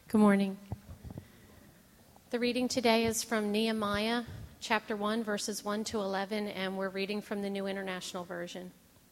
Good morning. The reading today is from Nehemiah, chapter 1, verses 1 to 11, and we're reading from the New International Version.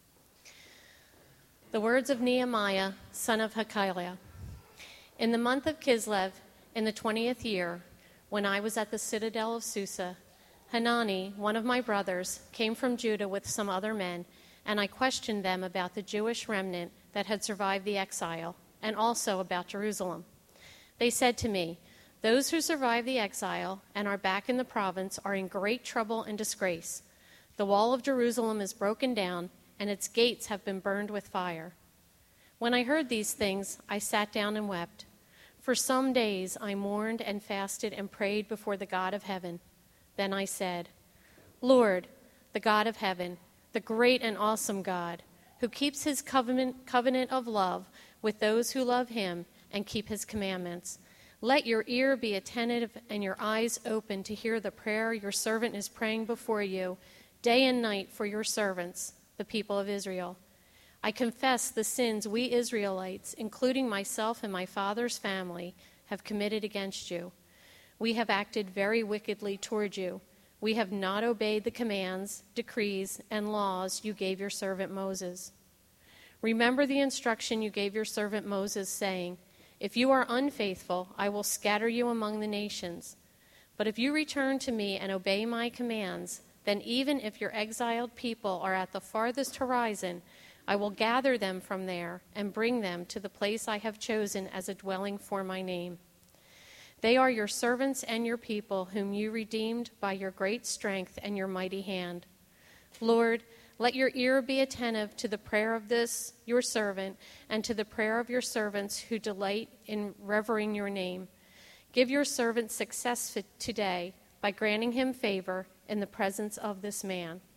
The words of Nehemiah, son of Hakaliah. In the month of Kislev, in the 20th year, when I was at the citadel of Susa, Hanani, one of my brothers, came from Judah with some other men, and I questioned them about the Jewish remnant that had survived the exile, and also about Jerusalem. They said to me, "Those who survived the exile and are back in the province are in great trouble and disgrace. The wall of Jerusalem is broken down, and its gates have been burned with fire." When I heard these things, I sat down and wept. For some days I mourned and fasted and prayed before the God of heaven. Then I said, "Lord, the God of heaven, the great and awesome God, who keeps his covenant of love with those who love him and keep his commandments, let your ear be attentive and your eyes open to hear the prayer your servant is praying before you day and night for your servants, the people of Israel. I confess the sins we Israelites, including myself and my father's family, have committed against you. We have acted very wickedly toward you. We have not obeyed the commands, decrees, and laws you gave your servant Moses. Remember the instruction you gave your servant Moses, saying, 'If you are unfaithful, I will scatter you among the nations. But if you return to me and obey my commands, then even if your exiled people are at the farthest horizon, I will gather them from there and bring them to the place I have chosen as a dwelling for my name. They are your servants and your people, whom you redeemed by your great strength and your mighty hand. Lord, let your ear be attentive to the prayer of this, your servant, and to the prayer of your servants who delight in revering your name. Give your servant success today by granting him favor in the presence of this man.'"